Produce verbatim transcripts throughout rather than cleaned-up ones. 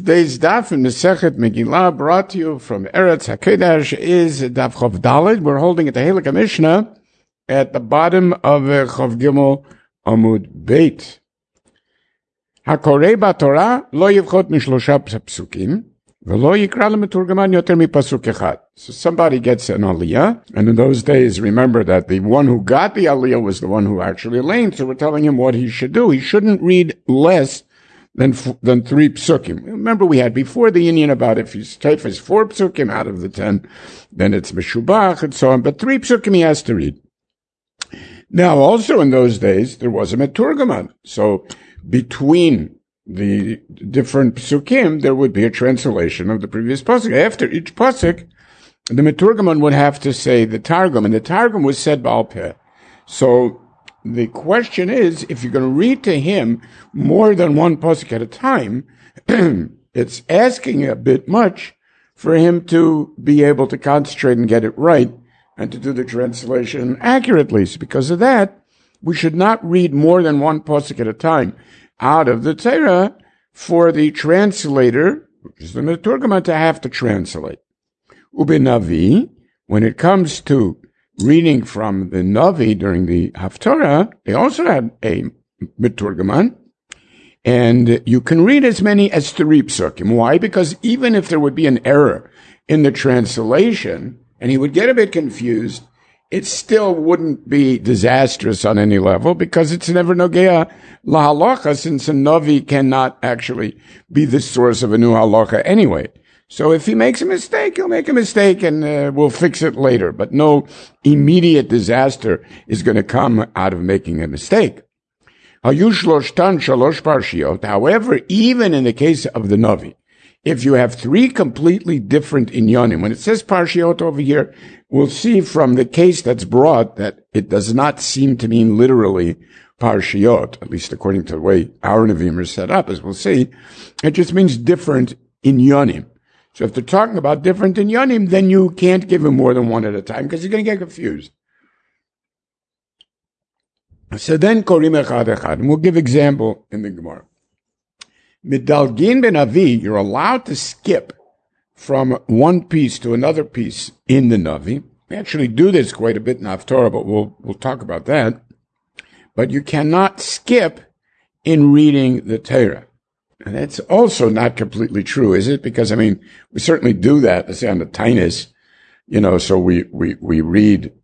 Today's daf in Masechet Megillah, brought to you from Eretz HaKodesh, is daf Chav Daled. We're holding at the Halakha Mishnah at the bottom of Chav Gimel Amud Beit. Hakorei b'Torah lo yivchot mishlosha psukim v'lo yikra lemeturgaman yoter mipasuk echad. So somebody gets an aliyah, and in those days, remember that the one who got the aliyah was the one who actually learned. So we're telling him what he should do. He shouldn't read less than than three psukim. Remember, we had before the union about if his taif is four psukim out of the ten, then it's meshubach and so on. But three psukim he has to read. Now, also in those days, there was a meturgaman. So between the different psukim, there would be a translation of the previous pasuk. After each pasuk, the meturgaman would have to say the targum, and the targum was said ba'al peh. So the question is, if you're going to read to him more than one pasuk at a time, it's asking a bit much for him to be able to concentrate and get it right and to do the translation accurately. So because of that, we should not read more than one pasuk at a time out of the Torah for the translator, which is the Meturgaman, to have to translate. Ubenavi, when it comes to reading from the Navi during the Haftarah, they also had a Meturgaman, and you can read as many as three psukim. Why? Because even if there would be an error in the translation, and he would get a bit confused, it still wouldn't be disastrous on any level, because it's never nogea lahalacha, since a Navi cannot actually be the source of a new halacha anyway. So if he makes a mistake, he'll make a mistake and uh, we'll fix it later. But no immediate disaster is going to come out of making a mistake. However, even in the case of the Navi, if you have three completely different inyanim, when it says parshiot over here, we'll see from the case that's brought that it does not seem to mean literally parshiot, at least according to the way our Nevi'im are set up, as we'll see. It just means different inyanim. So if they're talking about different inyanim, then you can't give him more than one at a time, because you're going to get confused. So then, korim echad echad, and we'll give example in the Gemara. Midalgin ben Avi, you're allowed to skip from one piece to another piece in the Navi. We actually do this quite a bit in Haftarah, but we'll we'll talk about that. But you cannot skip in reading the Torah. And that's also not completely true, is it? Because, I mean, we certainly do that, let's say on the Tainus, you know, so we, we, we read,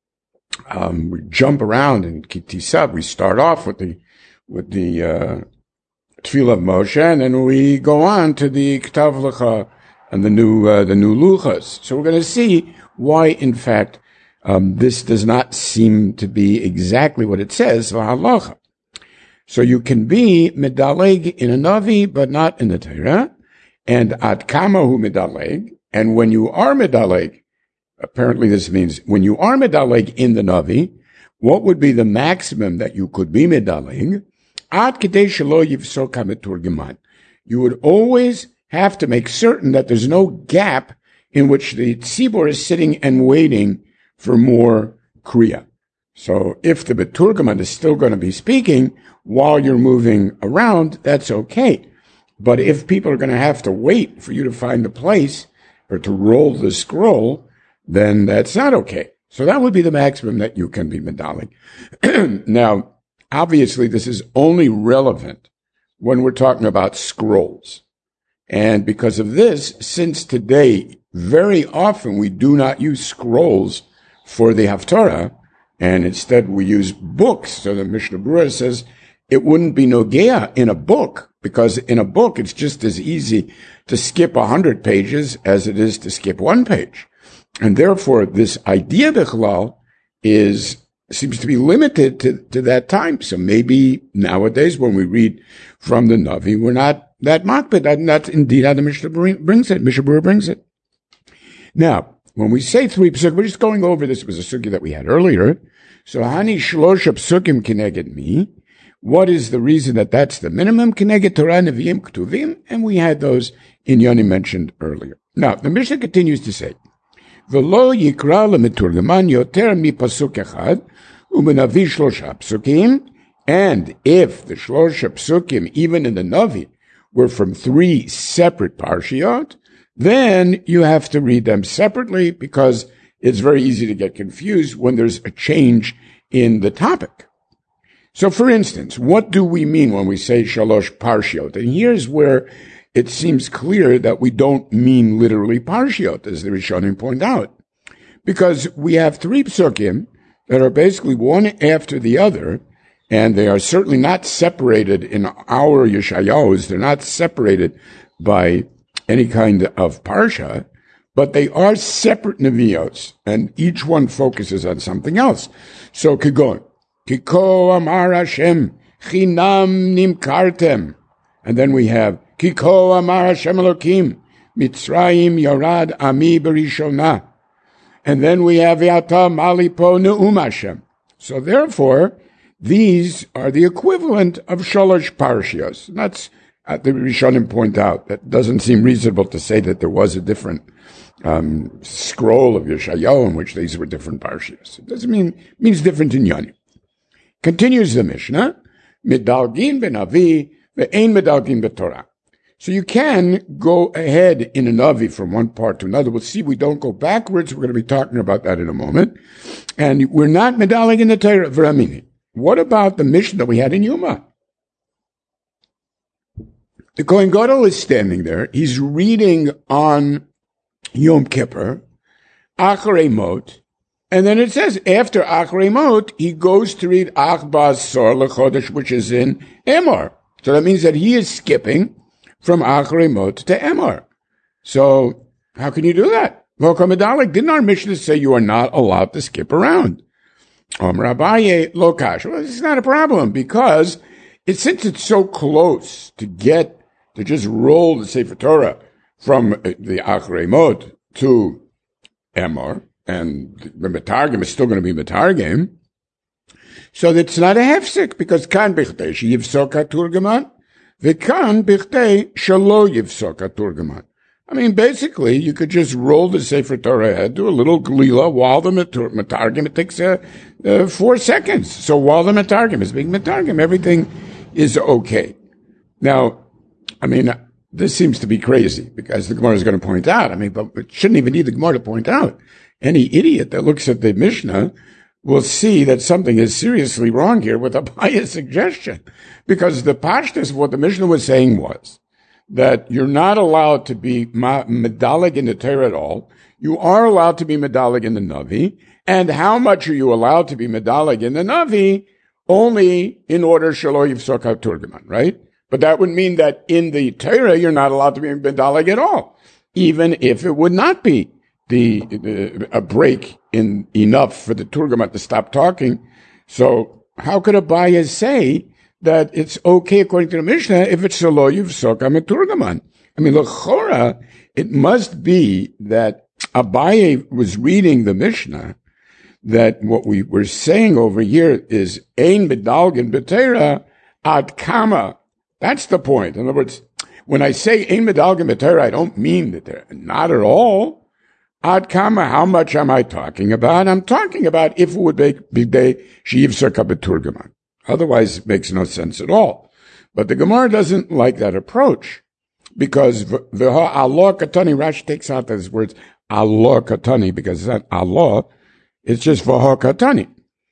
um, we jump around in Kitisab. We start off with the, with the, uh, Tefillah of Moshe, and then we go on to the Ktav Lecha and the new, uh, the new Luchas. So we're going to see why, in fact, um, this does not seem to be exactly what it says, V'halacha. So you can be medaleg in a Navi, but not in the Torah. And ad kamahu medaleg. And when you are medaleg, apparently this means when you are medaleg in the Navi, what would be the maximum that you could be medaleg? Ad kedei shelo yivsok hameturgeman. You would always have to make certain that there's no gap in which the tzibor is sitting and waiting for more kriya. So if the Beturgaman is still going to be speaking while you're moving around, that's okay. But if people are going to have to wait for you to find a place or to roll the scroll, then that's not okay. So that would be the maximum that you can be medaling. Now, obviously, this is only relevant when we're talking about scrolls. And because of this, since today, very often we do not use scrolls for the Haftarah, and instead we use books. So the Mishnah Berurah says it wouldn't be nogea in a book, because in a book it's just as easy to skip a hundred pages as it is to skip one page. And therefore this idea bichlal is, seems to be limited to, to that time. So maybe nowadays when we read from the Navi, we're not that makbid. And that's indeed how the Mishnah brings it. Mishnah Berurah brings it. Now, when we say three psukim, we're just going over this. It was a sugya that we had earlier. So, hani shlosha psukim keneged mi. What is the reason that that's the minimum? Keneged Torah neviim ktuvim. And we had those inyanim mentioned earlier. Now, the Mishnah continues to say, v'lo yikra lemeturgaman yoter mi pasuk echad u'benavi shlosha psukim. And if the shlosha psukim, even in the Navi, were from three separate parshiot, then you have to read them separately because it's very easy to get confused when there's a change in the topic. So, for instance, what do we mean when we say shalosh parshiot? And here's where it seems clear that we don't mean literally parshiot, as the Rishonim point out. Because we have three psukim that are basically one after the other, and they are certainly not separated in our Yeshayahus. They're not separated by any kind of parsha, but they are separate nevios, and each one focuses on something else. So, Kigon, Kiko Amar Hashem, Chinam Nimkartem. And then we have Kiko Amar Hashem Elokim, Mitzrayim Yorad Ami Berishonah. And then we have Yata Malipo Ne'um Hashem. So therefore, these are the equivalent of Shalosh Parshios. And that's, uh, the Rishonim point out, that doesn't seem reasonable to say that there was a different um, scroll of Yeshayahu in which these were different Parshios. It doesn't mean, it means different in Yoni. Continues the Mishnah, Medalgin ben Avi, ve'ein medalgin beTorah. So you can go ahead in an Avi from one part to another. We'll see we don't go backwards. We're going to be talking about that in a moment. And we're not medalig in the Torah, v'ramini. What about the Mishnah that we had in Yuma? The Kohen Gadol is standing there. He's reading on Yom Kippur, Acharei Mot, and then it says after Acharei Mot, he goes to read Ach Ba'asor L'Chodesh, which is in Emor. So that means that he is skipping from Acharei Mot to Emor. So how can you do that? V'okamedalik, didn't our Mishnah say you are not allowed to skip around? Om Rabbaye Lokash. Well, this is not a problem because it, since it's so close to get, to just roll the Sefer Torah from the Acharei Mot to Emor, and the Metargim is still going to be Metargim, so that's not a hefsek, because kan bichtei sheyivsok haturgaman, v'kan bichtei shelo yivsok haturgaman. I mean, basically, you could just roll the Sefer Torah ahead, do a little glila while the Metargim, it takes uh, uh, four seconds. So while the Metargim is being Metargim, everything is okay. Now, I mean, this seems to be crazy, because the Gemara is going to point out, I mean, but it shouldn't even need the Gemara to point out. Any idiot that looks at the Mishnah will see that something is seriously wrong here with a biased suggestion. Because the pashtus of what the Mishnah was saying was that you're not allowed to be medalig in the Torah at all. You are allowed to be medalig in the Navi. And how much are you allowed to be medalig in the Navi? Only in order shelo yivsok haturgaman, right? But that would mean that in the Torah, you're not allowed to be medalig at all, even if it would not be the, the a break in enough for the Turgaman to stop talking. So how could Abaye say that it's okay according to the Mishnah if it's shelo yivsok haturgaman? I mean, l'chora, it must be that Abaye was reading the Mishnah, that what we were saying over here is ein medalgin b'Torah ad kama. That's the point. In other words, when I say ein medalgin b'Torah, I don't mean that they're not at all. Ad kama, how much am I talking about? I'm talking about if it would be b'day sheyivsok haturgaman. Otherwise, it makes no sense at all. But the Gemara doesn't like that approach, because v'ha Allah katani, Rashi takes out those words Allah katani, because it's not Allah, it's just v'ha katani.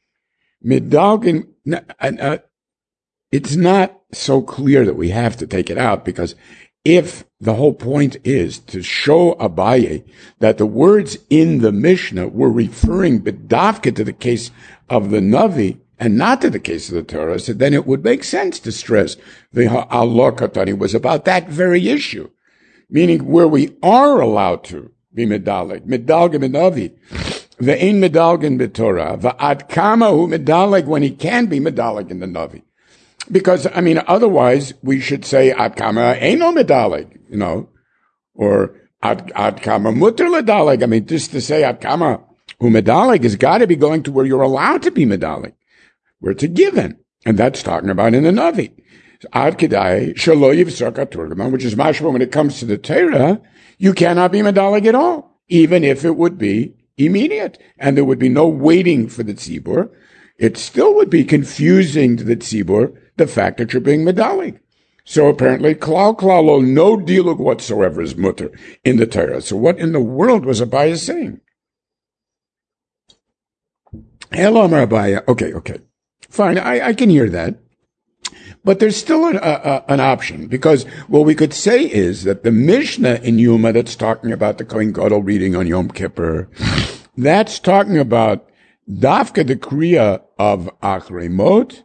Medalgin, uh, it's not so clear that we have to take it out, because if the whole point is to show Abaye that the words in the Mishnah were referring bedavka to the case of the Navi and not to the case of the Torah, so then it would make sense to stress the Allah Katani was about that very issue, meaning where we are allowed to be medalig, medalgin Navi, ve'ein medalgin b'Torah, va'ad kama hu medalig, when he can be medalig in the Navi. Because, I mean, otherwise we should say ad kama eino medalig, you know, or ad, ad kama mutter ledalig. I mean, just to say ad kama hu medalig has got to be going to where you're allowed to be medalig, where it's a given. And that's talking about in the Navi. Ad kedai shelo yivsok haturgaman, which is mashma when it comes to the Torah, you cannot be medalig at all, even if it would be immediate. And there would be no waiting for the tzibur. It still would be confusing to the tzibur, the fact that you're being medalig. So apparently, klal klalo, no dilug whatsoever is mutter in the Torah. So what in the world was Abaya saying? Hello, Abaya. Okay, okay. Fine, I, I can hear that. But there's still an, a, an option, because what we could say is that the Mishnah in Yuma that's talking about the Kohen Gadol reading on Yom Kippur, that's talking about Dafka, the Kriya of Achrei Mot,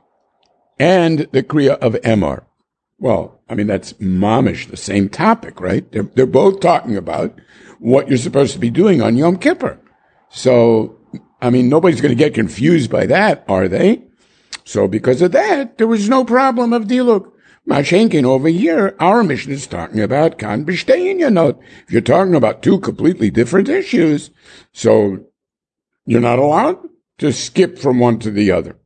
and the Kriya of Emor. Well, I mean, that's mamish, the same topic, right? They're, they're both talking about what you're supposed to be doing on Yom Kippur. So, I mean, nobody's going to get confused by that, are they? So because of that, there was no problem of diluk. Mashenkin over here, our mission is talking about kan b'shtein yanot. If you're talking about two completely different issues, so you're not allowed to skip from one to the other.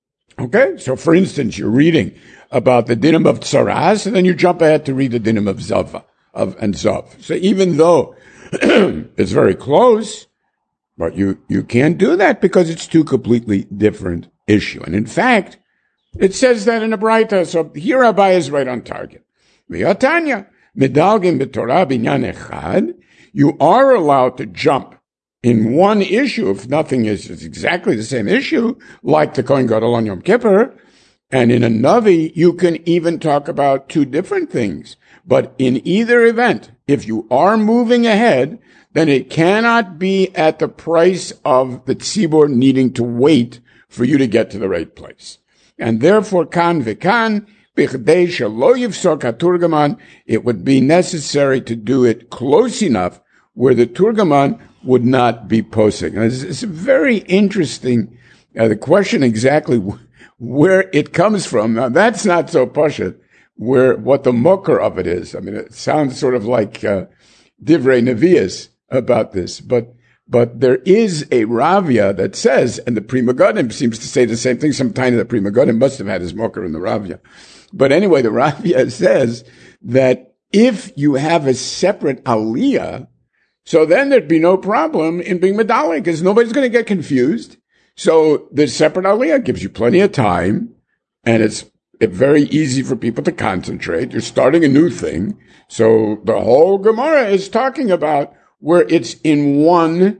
Okay? So for instance, you're reading about the dinim of tsaras, and then you jump ahead to read the dinim of zava, of, and zav. So even though it's very close, but you, you can't do that because it's two completely different issue. And in fact, it says that in a Braita. So here Abai is right on target. V'yatanya, medalgin b'torah binyan echad, you are allowed to jump in one issue if nothing is, is exactly the same issue, like the Kohen Gadol on Yom Kippur. And in a Navi, you can even talk about two different things. But in either event, if you are moving ahead, then it cannot be at the price of the tzibur needing to wait for you to get to the right place. And therefore, kan v'kan, b'chdei shelo yifsok haturgaman, it would be necessary to do it close enough where the turgaman would not be posing. It's, it's very interesting, uh, the question exactly w- where it comes from. Now, that's not so pashut, where, what the mokar of it is. I mean, it sounds sort of like, uh, divrei nevias about this, but But there is a Ravya that says, and the Pri Megadim seems to say the same thing. Sometime the Pri Megadim must have had his mocker in the Ravya. But anyway, the Ravya says that if you have a separate aliyah, so then there'd be no problem in being medallic, because nobody's going to get confused. So the separate aliyah gives you plenty of time, and it's very easy for people to concentrate. You're starting a new thing. So the whole Gemara is talking about where it's in one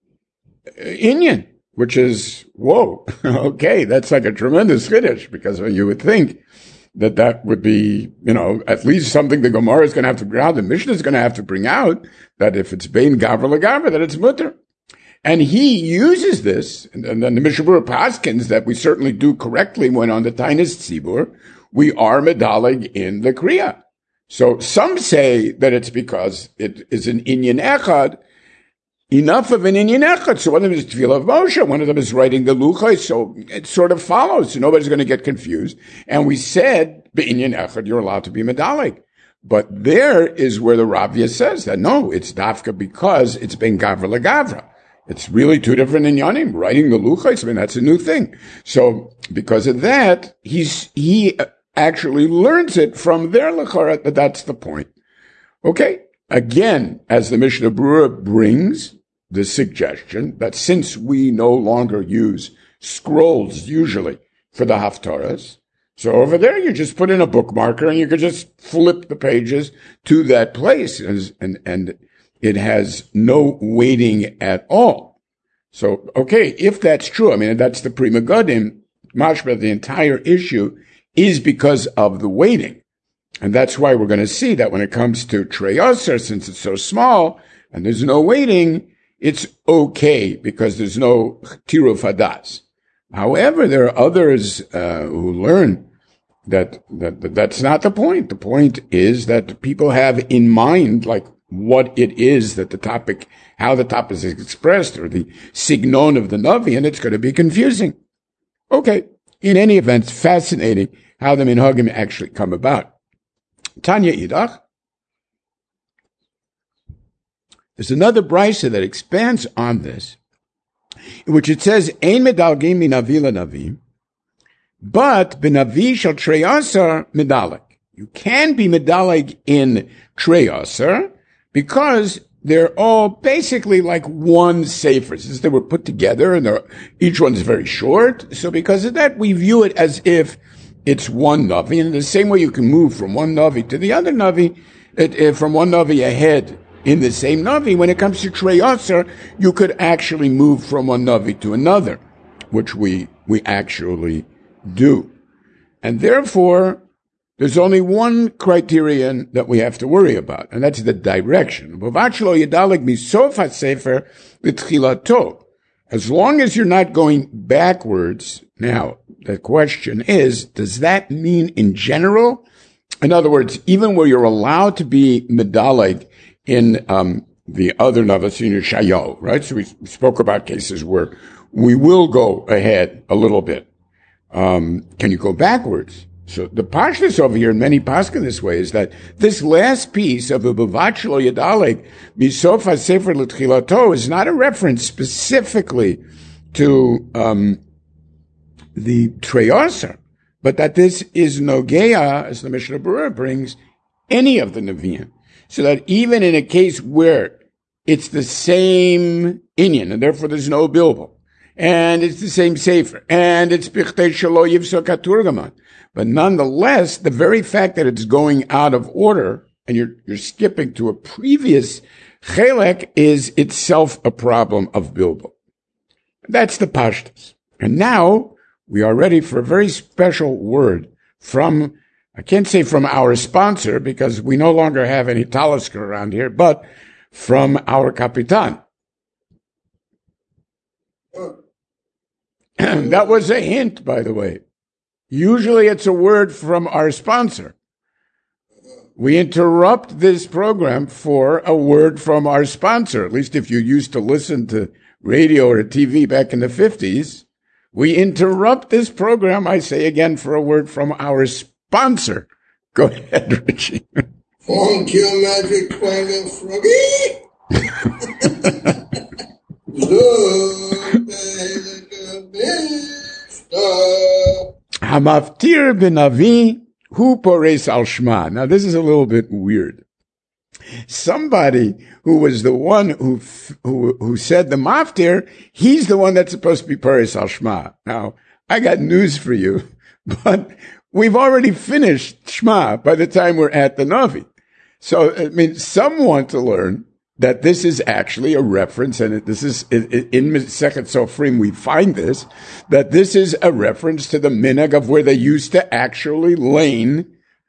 inyan, which is, whoa, okay, that's like a tremendous chiddush, because you would think that that would be, you know, at least something the Gemara is going to have to bring out, the Mishnah is going to have to bring out, that if it's bein gavra legavra, that it's mutter. And he uses this, and, and then the Mishnah Berurah paskins that we certainly do correctly when on the Tainis Tzibur, we are medalig in the Kriya. So some say that it's because it is an inyan echad, enough of an inyan echad. So one of them is Tefillah of Moshe, one of them is writing the Luchai, so it sort of follows. So nobody's going to get confused. And we said, b'inyan echad, you're allowed to be medalik. But there is where the Ravya says that, no, it's dafka because it's ben gavra legavra. It's really two different inyanim. Writing the Luchai, I mean, that's a new thing. So because of that, he's, he, actually learns it from their lechara, that that's the point. Okay. Again, as the Mishnah Berurah brings the suggestion that since we no longer use scrolls usually for the haftarahs, so over there you just put in a bookmarker and you could just flip the pages to that place, and and, and it has no waiting at all. So, okay, if that's true, I mean, that's the Pri Megadim, mashma, the entire issue is because of the waiting. And that's why we're going to see that when it comes to Trei Aser, since it's so small and there's no waiting, it's okay because there's no Tiruf Hadas. However, there are others uh, who learn that, that that that's not the point. The point is that people have in mind, like, what it is that the topic, how the topic is expressed, or the signon of the Navi, and it's going to be confusing. Okay. In any event, it's fascinating how the minhagim actually come about. Tanya Idach. There's another brisa that expands on this, in which it says, Ein medalgim minavi lanavi, but b'navi shel Trei Aser medalek. You can be medaleg in Trei Aser because they're all basically like one sefer. Since they were put together and they're, each one's very short. So because of that, we view it as if it's one Navi. And the same way you can move from one Navi to the other Navi, it, it, from one Navi ahead in the same Navi, when it comes to Trei Aser, you could actually move from one Navi to another, which we, we actually do. And therefore, there's only one criterion that we have to worry about, and that's the direction. As long as you're not going backwards. Now, the question is, does that mean in general? In other words, even where you're allowed to be medaleg in um, the other Navasin Shayo, right? So we spoke about cases where we will go ahead a little bit. Um, can you go backwards? So the pashtus over here, in many paskin this way, is that this last piece of the bavachlo yadaleg misofa sefer l'tchilato is not a reference specifically to um, the Trei Aser, but that this is nogea, as the Mishnah Berurah brings, any of the neviim, so that even in a case where it's the same inyan, and therefore there's no bilbo, and it's the same sefer, and it's bichtei shelo yivsok haturgaman, but nonetheless, the very fact that it's going out of order and you're, you're skipping to a previous chelek is itself a problem of bilbo. That's the pashtus. And now we are ready for a very special word from, I can't say from our sponsor because we no longer have any Talisker around here, but from our Kapitan. That was a hint, by the way. Usually it's a word from our sponsor. We interrupt this program for a word from our sponsor. At least if you used to listen to radio or T V back in the fifties, we interrupt this program, I say again, for a word from our sponsor. Go ahead, Richie. Thank you, Magic Twanger Froggy. Hamaftir b'navi hu pores al shma. Now this is a little bit weird. Somebody who was the one who who who said the maftir, he's the one that's supposed to be pores al shma. Now I got news for you, but we've already finished shma by the time we're at the navi. So I mean, some want to learn that this is actually a reference, and this is, in Masechet Sofrim we find this, that this is a reference to the minhag of where they used to actually lane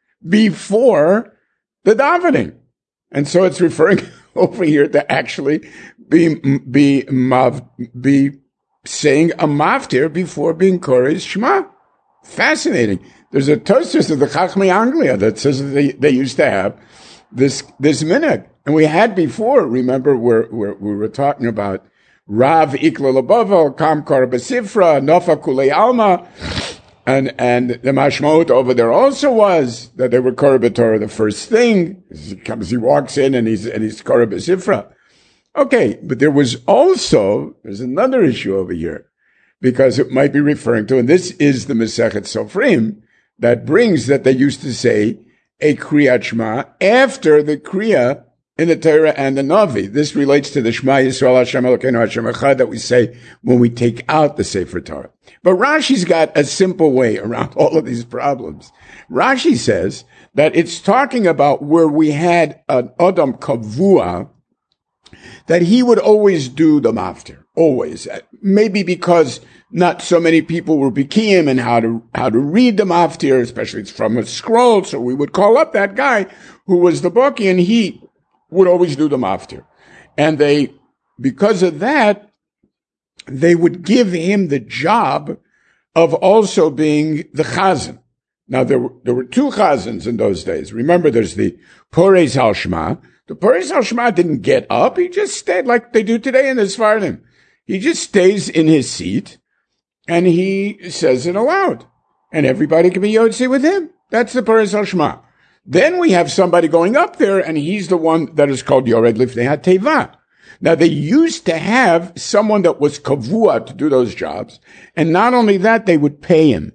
before the davening. And so it's referring over here to actually be, be, mav, be saying a maftir before being Kore's Shema. Fascinating. There's a Tosfos of the Chachmei Anglia that says that they, they used to have this, this minhag. And we had before, remember, where, where we were talking about Rav Ikla Labavel, Kam Kor Besifra, Nofa Kulei Alma, and, and the Mashmot over there also was that they were Kor B'Torah the first thing. He comes, he walks in and he's, and he's Kor Besifra. Okay, but there was also, there's another issue over here, because it might be referring to, and this is the Masechet Sofrim, that brings that they used to say a Kriyat Shema after the Kriya in the Torah and the Navi. This relates to the Shema Yisrael Hashem Elokeinu Hashem Echad that we say when we take out the Sefer Torah. But Rashi's got a simple way around all of these problems. Rashi says that it's talking about where we had an Adam Kavua, that he would always do the maftir, always. Maybe because not so many people were bikiyim and how to how to read the maftir, especially it's from a scroll, so we would call up that guy who was the baki, and he would always do the maftir. And they, because of that, they would give him the job of also being the chazan. Now, there were, there were two chazans in those days. Remember, there's the Porez HaShema. The Porez HaShema didn't get up. He just stayed like they do today in the Sfardim. He just stays in his seat and he says it aloud. And everybody can be Yotze with him. That's the Porez HaShema. Then we have somebody going up there, and he's the one that is called Yored Lifnei HaTeva. Now, they used to have someone that was kavua to do those jobs, and not only that, they would pay him,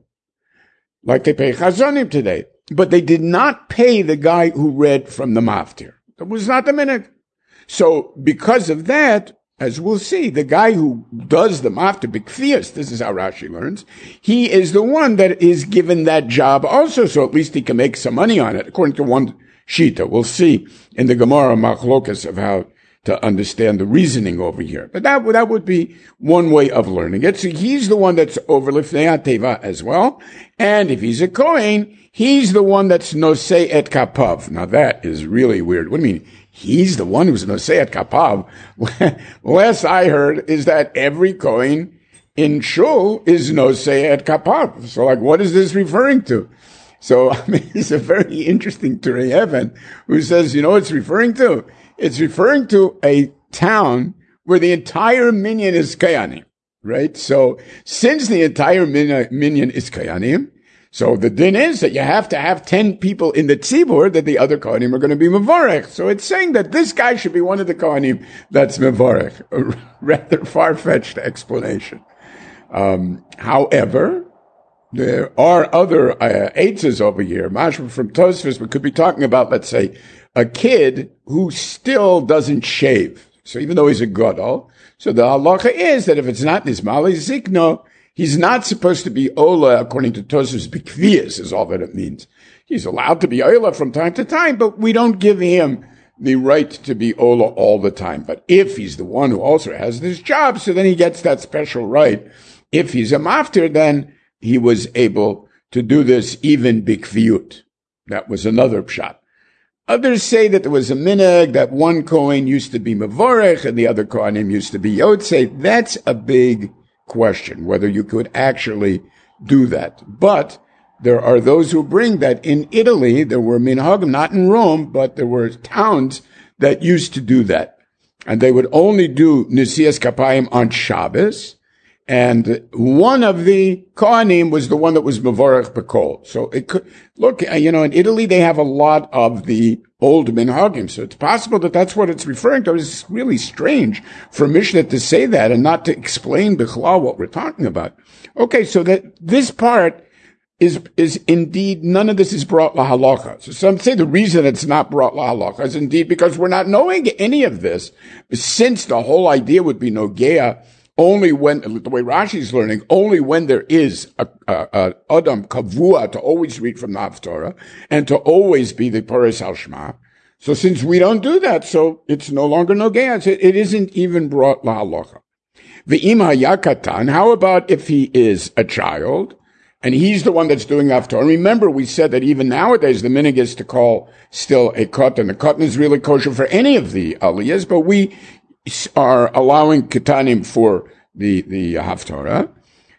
like they pay Chazonim today. But they did not pay the guy who read from the maftir. That was not the minhag. So, because of that, as we'll see, the guy who does the mafta b'kfiyas, this is how Rashi learns, he is the one that is given that job also, so at least he can make some money on it, according to one shita. We'll see in the Gemara Machlokas of how to understand the reasoning over here. But that, that would be one way of learning it. So he's the one that's over Lifnei HaTeva as well. And if he's a Kohen, he's the one that's Nosei et Kapav. Now that is really weird. What do you mean? He's the one who's Nosei et Kapav. Last I heard is that every Kohen in Shul is Nosei et Kapav. So like, what is this referring to? So, I mean, it's a very interesting Turei Even who says, you know what it's referring to? It's referring to a town where the entire minyan is Kayanim, right? So, since the entire minyan is Kayanim, so the din is that you have to have ten people in the tzibur that the other Kohanim are going to be Mevarech. So it's saying that this guy should be one of the Kohanim that's Mevarech. A rather far-fetched explanation. Um, however, there are other uh, eitzes over here. Mashma from Tosfos, we could be talking about, let's say, a kid who still doesn't shave. So even though he's a gadol, so the halacha is that if it's not nismali zikno, he's not supposed to be ola, according to Tosfos, bikvias is all that it means. He's allowed to be ola from time to time, but we don't give him the right to be ola all the time. But if he's the one who also has this job, so then he gets that special right. If he's a maftir, then he was able to do this even bikviut. That was another pshat. Others say that there was a minhag that one Kohen used to be Mevorech and the other Kohanim used to be Yotzei. That's a big question, whether you could actually do that. But there are those who bring that in Italy, there were minhagim, not in Rome, but there were towns that used to do that. And they would only do Nesias Kapayim on Shabbos. And one of the Kohanim was the one that was Mevorech B'Kol. So it could, look, you know, in Italy they have a lot of the old minhagim. So it's possible that that's what it's referring to. It's really strange for Mishnah to say that and not to explain B'chlal what we're talking about. Okay, so that this part is, is indeed, none of this is brought lahalacha. So some say the reason it's not brought lahalacha is indeed because we're not knowing any of this, since the whole idea would be nogea only when, the way Rashi's learning, only when there is a, a, a Adam Kavua to always read from the Haftorah and to always be the Paris al Shema. So since we don't do that, so it's no longer Nogea. It, it isn't even brought la'alocha. V'ima yakatan, how about if he is a child and he's the one that's doing the Haftorah? Remember, we said that even nowadays the minhag is to call still a katan. The katan is really kosher for any of the aliyahs, but we are allowing ketanim for the, the Haftorah.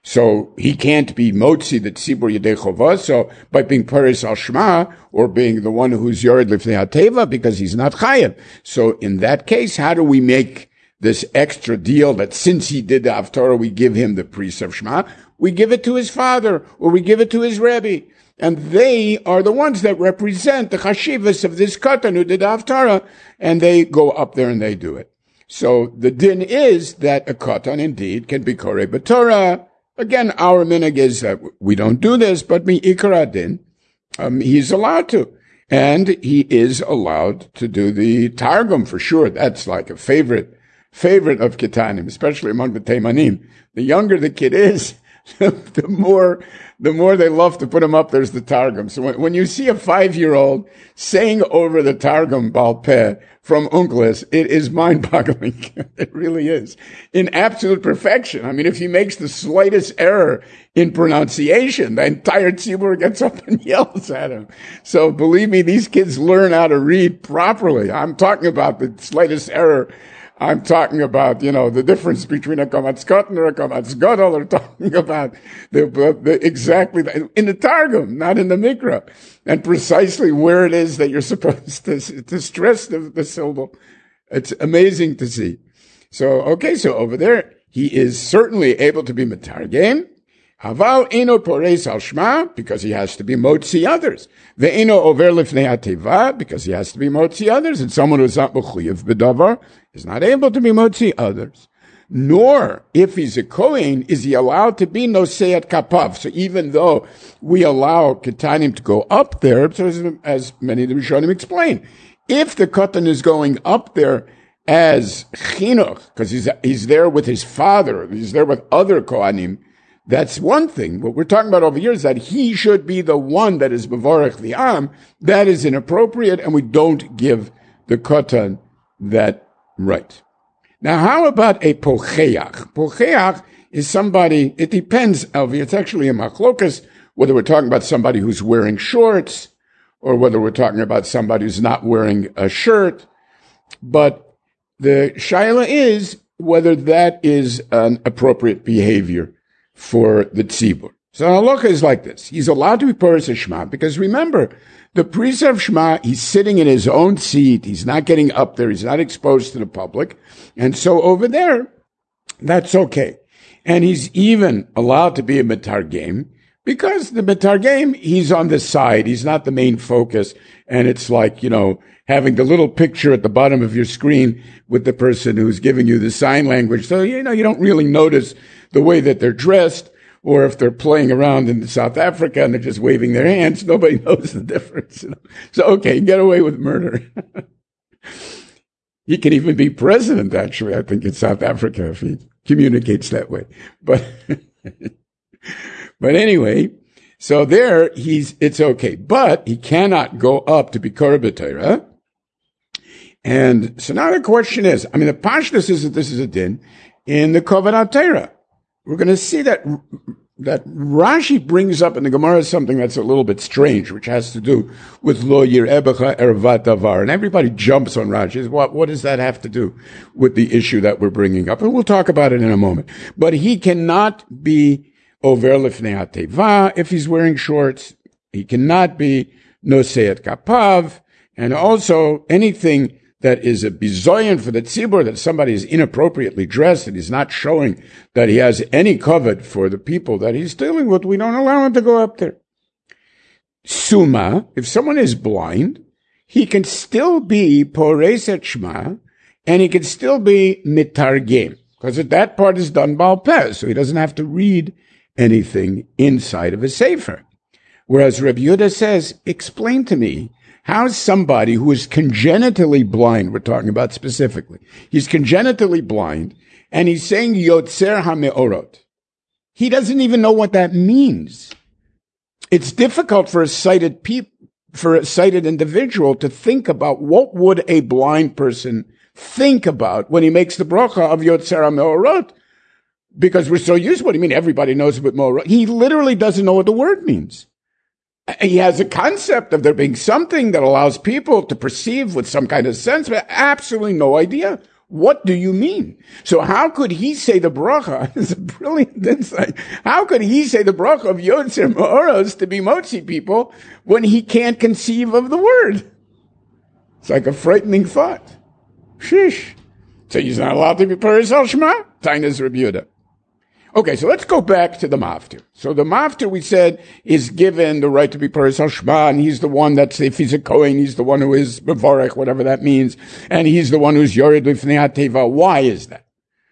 So he can't be motzi the tzibur yedei chova. So by being paris al shema or being the one who's yored lifnei hateva because he's not chayev. So in that case, how do we make this extra deal that since he did the Haftorah, we give him the priest of Shema? We give it to his father or we give it to his Rebbe. And they are the ones that represent the chashivas of this katan who did the Haftarah, and they go up there and they do it. So the din is that a katan indeed can be korei b'Torah. Again, our minhag is that we don't do this, but mi ikar din, um, he's allowed to. And he is allowed to do the targum for sure. That's like a favorite, favorite of ketanim, especially among the teimanim. The younger the kid is, the more, the more they love to put him up. There's the targum. So when, when you see a five-year-old saying over the targum Baal Peh from Unclis, it is mind-boggling. It really is. In absolute perfection. I mean, if he makes the slightest error in pronunciation, the entire tzibur gets up and yells at him. So believe me, these kids learn how to read properly. I'm talking about the slightest error. I'm talking about, you know, the difference between a kamatz katan or a kamatz gadol, or talking about the, the exactly the, in the targum, not in the mikra, and precisely where it is that you're supposed to, to stress the, the syllable. It's amazing to see. So, okay, so over there, he is certainly able to be metargem. Haval eno pores al shema, because he has to be motzi others. Ve'eno over lifnei hateva, because he has to be motzi others. And someone who's not mechuyev b'davar is not able to be motzi others. Nor, if he's a kohen, is he allowed to be nosei kapav. So even though we allow ketanim to go up there, so as, as many of the Rishonim explain, if the katan is going up there as chinuch, because he's, he's there with his father, he's there with other Kohanim, that's one thing. What we're talking about over here is that he should be the one that is Mevorech the Am. That is inappropriate, and we don't give the Kotan that right. Now, how about a Pocheach? Pocheach is somebody, it depends, Elvi, it's actually a machlokas, whether we're talking about somebody who's wearing shorts, or whether we're talking about somebody who's not wearing a shirt. But the shaila is whether that is an appropriate behavior for the tzibur. So halacha is like this. He's allowed to be Poros Shema, because remember, the priest of Shema, he's sitting in his own seat. He's not getting up there. He's not exposed to the public. And so over there, that's okay. And he's even allowed to be a metargem, because the metargem, he's on the side. He's not the main focus. And it's like, you know, having the little picture at the bottom of your screen with the person who's giving you the sign language. So, you know, you don't really notice the way that they're dressed, or if they're playing around in South Africa and they're just waving their hands. Nobody knows the difference. You know? So, okay, get away with murder. He can even be president, actually, I think, in South Africa if he communicates that way. But, but anyway, so there he's, it's okay. But he cannot go up to be Korban Torah. And so now the question is, I mean, the pashtus is that this is a din in the Kovod Torah. We're going to see that that Rashi brings up in the Gemara something that's a little bit strange, which has to do with Lo Yirebecha Ervat Davar. And everybody jumps on Rashi. What, what does that have to do with the issue that we're bringing up? And we'll talk about it in a moment. But he cannot be Over Lifnei HaTeva if he's wearing shorts. He cannot be Noseet Kapav. And also anything that is a bizoyan for the tzibur, that somebody is inappropriately dressed and he's not showing that he has any covet for the people that he's dealing with, we don't allow him to go up there. Suma, if someone is blind, he can still be Poros Shema, and he can still be mitargem, because that part is done Baal Peh, so he doesn't have to read anything inside of a sefer. Whereas Rabbi Yehuda says, explain to me, how is somebody who is congenitally blind, we're talking about specifically, he's congenitally blind, and he's saying Yotzer HaMeorot. He doesn't even know what that means. It's difficult for a sighted peop, for a sighted individual to think about what would a blind person think about when he makes the bracha of Yotzer HaMeorot, because we're so used to what I mean. Everybody knows what Meorot. He literally doesn't know what the word means. He has a concept of there being something that allows people to perceive with some kind of sense, but absolutely no idea. What do you mean? So how could he say the bracha? It's a brilliant insight. How could he say the bracha of Yotzer Meoros to be Motzi people when he can't conceive of the word? It's like a frightening thought. Sheesh. So he's not allowed to be Poros Shema? Tainas Rabbi Yehuda. Okay, so let's go back to the Maftir. So the Maftir, we said, is given the right to be Poros Shema, and he's the one that's, if he's a Kohen, he's the one who is Mevorech, whatever that means, and he's the one who's Yored Lifnei HaTeva. Why is that?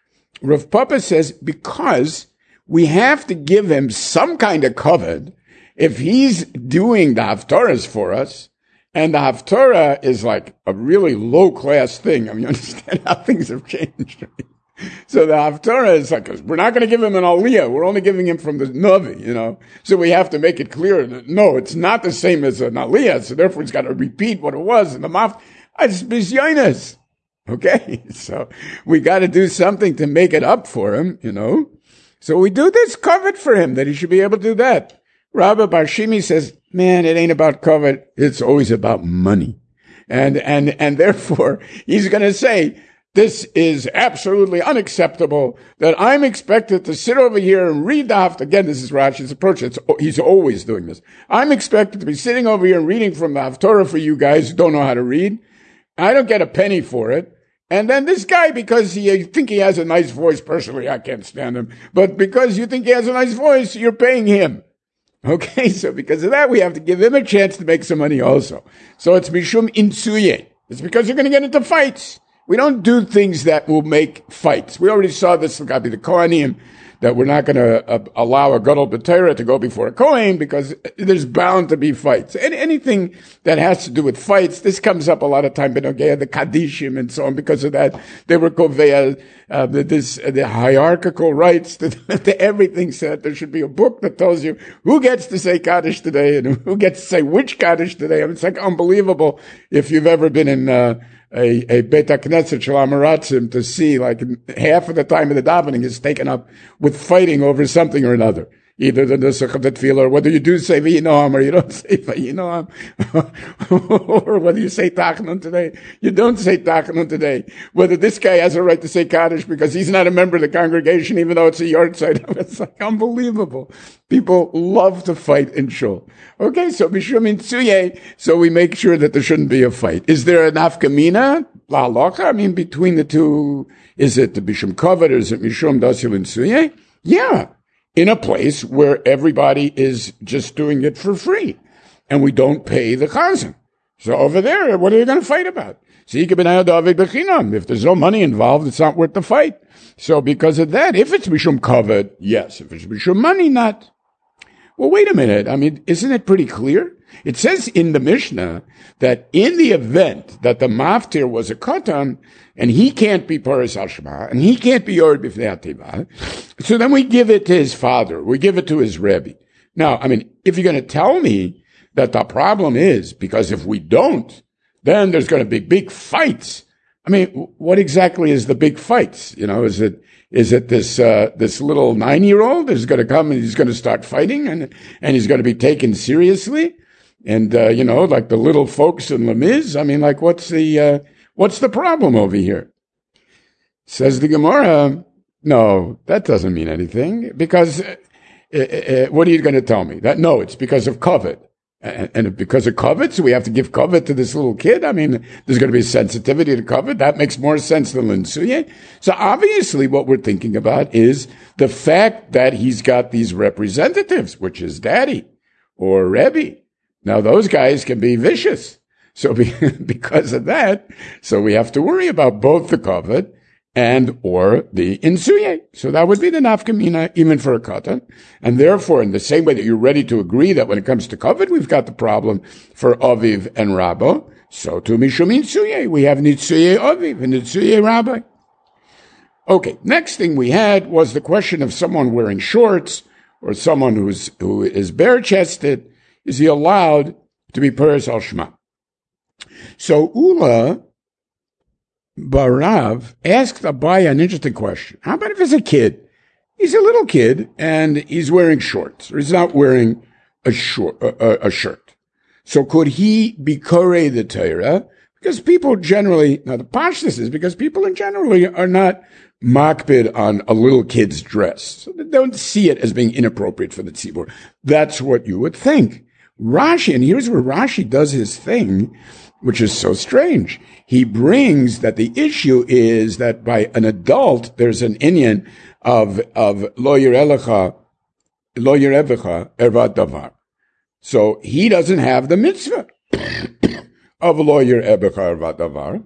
Rav Papa says, because we have to give him some kind of covet if he's doing the Haftarahs for us, and the Haftarah is like a really low-class thing. I mean, you understand how things have changed, right? So the Haftarah is like, we're not going to give him an Aliyah. We're only giving him from the Navi, you know. So we have to make it clear that, no, it's not the same as an Aliyah. So therefore he's got to repeat what it was. And the Maf, it's Bizyonis. Okay. So we got to do something to make it up for him, you know. So we do this covet for him, that he should be able to do that. Rabbi Barshimi says, man, it ain't about covet. It's always about money. And, and, and therefore he's going to say, this is absolutely unacceptable that I'm expected to sit over here and read the Haftarah. Again, this is Rashi's approach. It's, he's always doing this. I'm expected to be sitting over here and reading from the Haftarah for you guys who don't know how to read. I don't get a penny for it. And then this guy, because he, you think he has a nice voice, personally, I can't stand him, but because you think he has a nice voice, you're paying him. Okay, so because of that, we have to give him a chance to make some money also. So it's Mishum Insuye. It's because you're going to get into fights. We don't do things that will make fights. We already saw this with the Kohanim. that we're not going to uh, allow a gadol b'Torah to go before a kohen because there's bound to be fights. And anything that has to do with fights, this comes up a lot of time, Benogea, the Kadishim and so on. Because of that, they were koveya, uh, this, uh, the hierarchical rights to, to everything, said there should be a book that tells you who gets to say Kaddish today and who gets to say which Kaddish today. I mean, it's like unbelievable if you've ever been in, uh, a, a Beit HaKnesset Shalom Aratzim to see like half of the time of the davening is taken up with fighting over something or another. Either the nusach of the tefillah, or whether you do say v'yinoam or you don't say v'yinoam, or whether you say tachanun today, you don't say tachanun today. Whether this guy has a right to say Kaddish because he's not a member of the congregation, even though it's a yard site. It's like unbelievable. People love to fight in shul. Okay, so b'shum intsuye, so we make sure that there shouldn't be a fight. Is there an afkamina, la halacha? I mean, between the two, is it the b'shum kavod or is it mishum dasil intsuye? Yeah. In a place where everybody is just doing it for free and we don't pay the chazan. So over there, what are they going to fight about? If there's no money involved, it's not worth the fight. So because of that, if it's mishum kavod, yes. If it's mishum money, not. Well, wait a minute. I mean, isn't it pretty clear? It says in the Mishnah that in the event that the maftir was a katan and he can't be paras al shema and he can't be yored b'fnei ativa, so then we give it to his father. We give it to his rebbe. Now, I mean, if you're going to tell me that the problem is because if we don't, then there's going to be big fights. I mean, what exactly is the big fights? You know, is it is it this uh, this little nine year old is going to come and he's going to start fighting and and he's going to be taken seriously? And, uh, you know, like the little folks in Lemiz, I mean, like, what's the, uh, what's the problem over here? Says the Gemara, no, that doesn't mean anything because, uh, uh, what are you going to tell me? That, no, it's because of kavod. And, and because of kavod, so we have to give kavod to this little kid. I mean, there's going to be sensitivity to kavod. That makes more sense than linsuye. So obviously what we're thinking about is the fact that he's got these representatives, which is daddy or Rebbe. Now, those guys can be vicious. So be, because of that, so we have to worry about both the kavod and or the insuye. So that would be the nafkamina, even for a katan. And therefore, in the same way that you're ready to agree that when it comes to kavod, we've got the problem for aviv and rabba, so to mishum insuye, we have nitsuye aviv and nitsuye rabbi. Okay, next thing we had was the question of someone wearing shorts or someone who's, who is bare-chested. Is he allowed to be paras al shema? So Ula Barav asked Abaye an interesting question. How about if it's a kid? He's a little kid and he's wearing shorts, or he's not wearing a short a, a shirt. So could he be korei the Torah? Because people generally, now the pashtus is because people in generally are not makbid on a little kid's dress. So they don't see it as being inappropriate for the tzibur. That's what you would think. Rashi, and here's where Rashi does his thing, which is so strange. He brings that the issue is that by an adult, there's an inyan of, of lo yirelecha, lo yirevecha ervat davar. So he doesn't have the mitzvah of lo yirevecha ervat davar.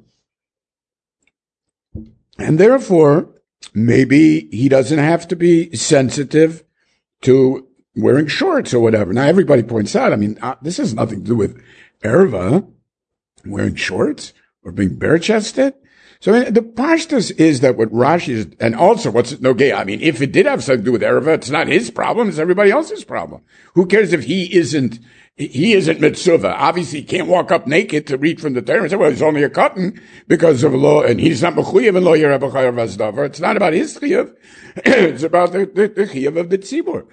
And therefore, maybe he doesn't have to be sensitive to wearing shorts or whatever. Now, everybody points out, I mean, uh, this has nothing to do with erva, wearing shorts or being bare-chested. So I mean, the pashtus is that what Rashi is, and also what's no gay. I mean, if it did have something to do with erva, it's not his problem; it's everybody else's problem. Who cares if he isn't? He isn't mitzvah. Obviously, he can't walk up naked to read from the Torah and say, "Well, he's only a cotton because of law, and he's not mechuyev and lo yireh b'chayar v'azdavar." It's not about his chiyuv; it's about the, the, the chiyuv of the tzibur.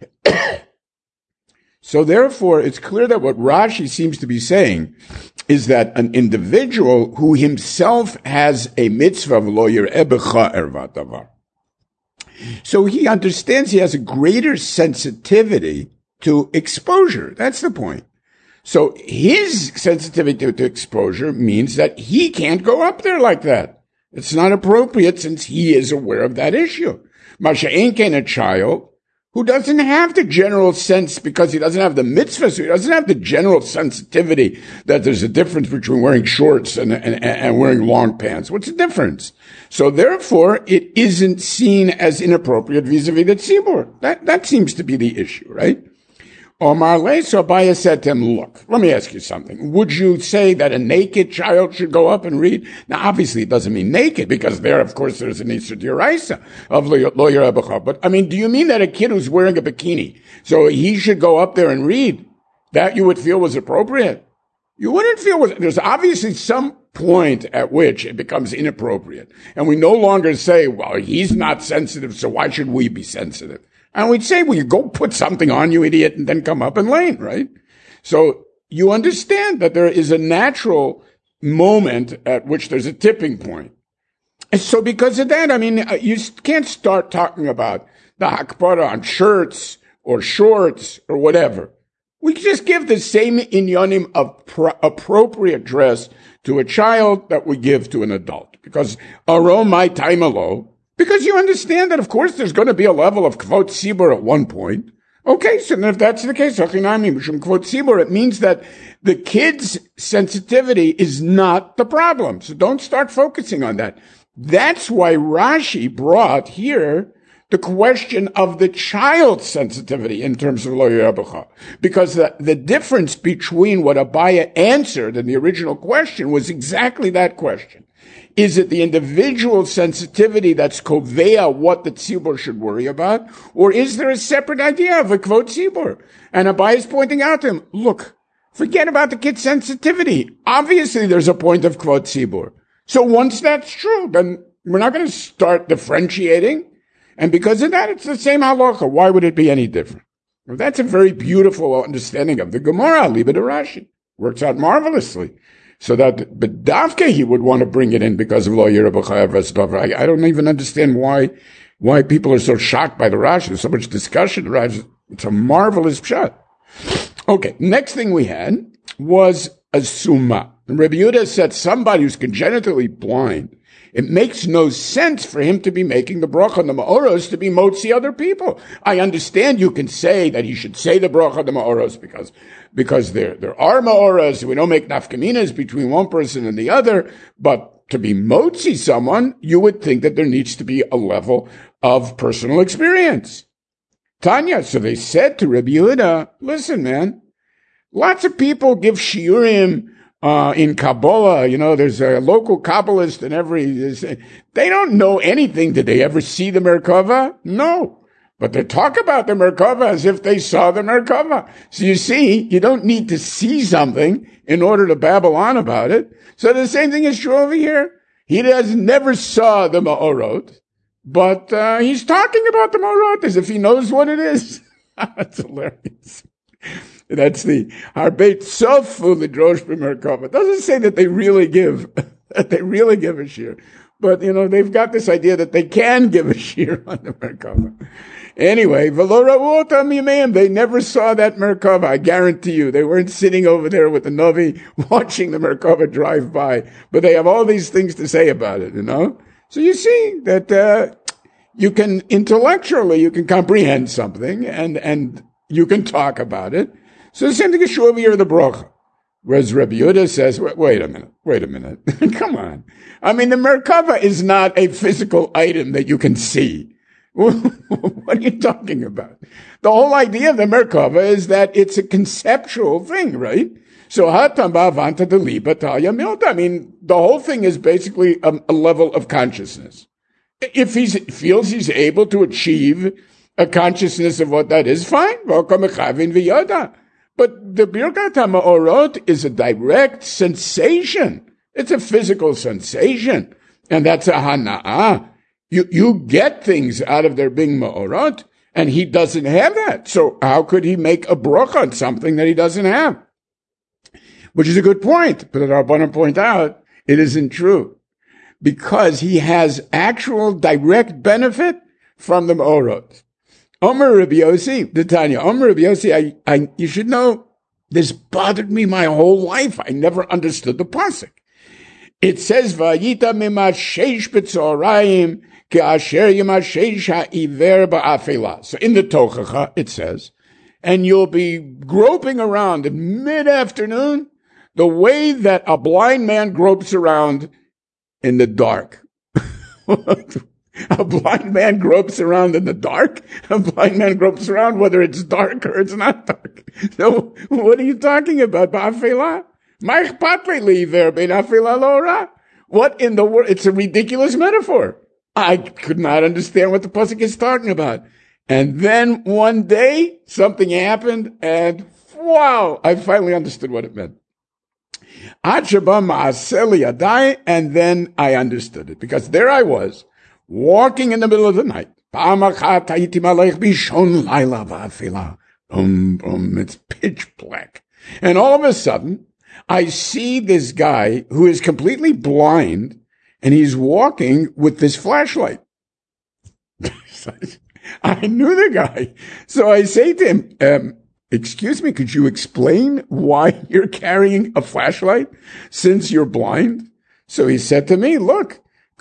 So therefore, it's clear that what Rashi seems to be saying is that an individual who himself has a mitzvah of lo yireh b'cha ervat davar. So he understands he has a greater sensitivity to exposure. That's the point. So his sensitivity to, to exposure means that he can't go up there like that. It's not appropriate since he is aware of that issue. Masha ain't a child who doesn't have the general sense because he doesn't have the mitzvah, so he doesn't have the general sensitivity that there's a difference between wearing shorts and, and, and wearing long pants. What's the difference? So therefore, it isn't seen as inappropriate vis-a-vis the tzibur. That, that seems to be the issue, right? Omar Le, so Abaye said to him, look, let me ask you something. Would you say that a naked child should go up and read? Now, obviously, it doesn't mean naked, because there, of course, there's an Isur D'Oraisa of Lo Yirabecha. But, I mean, do you mean that a kid who's wearing a bikini, so he should go up there and read, that you would feel was appropriate? You wouldn't feel was, there's obviously some point at which it becomes inappropriate. And we no longer say, well, he's not sensitive, so why should we be sensitive? And we'd say, well, you go put something on, you idiot, and then come up and lane, right? So you understand that there is a natural moment at which there's a tipping point. And so because of that, I mean, you can't start talking about the hakpara on shirts or shorts or whatever. We just give the same inyanim of pro- appropriate dress to a child that we give to an adult. Because arom my taimalo, because you understand that, of course, there's going to be a level of kvot tzibur at one point. Okay, so then if that's the case, it means that the kid's sensitivity is not the problem. So don't start focusing on that. That's why Rashi brought here the question of the child's sensitivity in terms of lo yirabecha. Because the, the difference between what Abaye answered in the original question was exactly that question. Is it the individual sensitivity that's kovea what the tzibur should worry about? Or is there a separate idea of a kvot tzibur? And Abaye is pointing out to him, look, forget about the kid's sensitivity. Obviously there's a point of kvot tzibur. So once that's true, then we're not going to start differentiating. And because of that, it's the same halacha. Why would it be any different? Well, that's a very beautiful understanding of the Gemara, Liba de Rashi. Works out marvelously. So that, but Davke, he would want to bring it in because of Lo Yirabecha. I, I don't even understand why, why people are so shocked by the Rashi. There's so much discussion. It's a marvelous pshat. Okay. Next thing we had was a summa. And Rabbi Yehuda said somebody who's congenitally blind, it makes no sense for him to be making the bracha on the ma'oros to be motzi other people. I understand you can say that he should say the bracha on the ma'oros because, because there, there are ma'oros. We don't make nafkaminas between one person and the other, but to be motzi someone, you would think that there needs to be a level of personal experience. Tanya, so they said to Rabbi Yehuda, listen, man, lots of people give shiurim Uh, in Kabbalah, you know, there's a local Kabbalist in every, they don't know anything. Did they ever see the Merkava? No. But they talk about the Merkava as if they saw the Merkava. So you see, you don't need to see something in order to babble on about it. So the same thing is true over here. He does never saw the Ma'orot, but, uh, he's talking about the Ma'orot as if he knows what it is. That's hilarious. That's the Harbeit Sofu Lidrosh B'Merkava. It doesn't say that they really give, that they really give a shear. But, you know, they've got this idea that they can give a shear on the Merkava. Anyway, V'lo ra'u otam yimeim, they never saw that Merkava. I guarantee you. They weren't sitting over there with the Navi watching the Merkava drive by. But they have all these things to say about it, you know? So you see that, uh, you can intellectually, you can comprehend something and, and you can talk about it. So the same thing is true over here in the bracha. Whereas Rabbi Yehuda says, wait, wait a minute, wait a minute. Come on. I mean, the Merkava is not a physical item that you can see. What are you talking about? The whole idea of the Merkava is that it's a conceptual thing, right? So, Hatamba Vanta Deliba Talya Milta. I mean, the whole thing is basically a, a level of consciousness. If he feels he's able to achieve a consciousness of what that is, fine. But the Birkat HaMa'orot is a direct sensation. It's a physical sensation. And that's a hana'ah. You, you get things out of there being Ma'orot, and he doesn't have that. So how could he make a bracha on something that he doesn't have? Which is a good point. But the Rabbanan point out, it isn't true. Because he has actual direct benefit from the Ma'orot. Omer Rabbi Yossi, the Tanya, Omer Rabbi Yossi, I, I, you should know, this bothered me my whole life. I never understood the pasuk. It says, Vayita mima sheish b'tzorayim Ke'asher yimashesh ha'iver ba'afela. So in the Tochacha, it says, and you'll be groping around in mid-afternoon the way that a blind man gropes around in the dark. A blind man gropes around in the dark? A blind man gropes around whether it's dark or it's not dark. So what are you talking about? Ba'afela? What in the world? It's a ridiculous metaphor. I could not understand what the pasuk is talking about. And then one day, something happened, and wow, I finally understood what it meant. And then I understood it, because there I was, walking in the middle of the night. Boom, boom, it's pitch black. And all of a sudden, I see this guy who is completely blind, and he's walking with this flashlight. I knew the guy. So I say to him, um, excuse me, could you explain why you're carrying a flashlight since you're blind? So he said to me, look,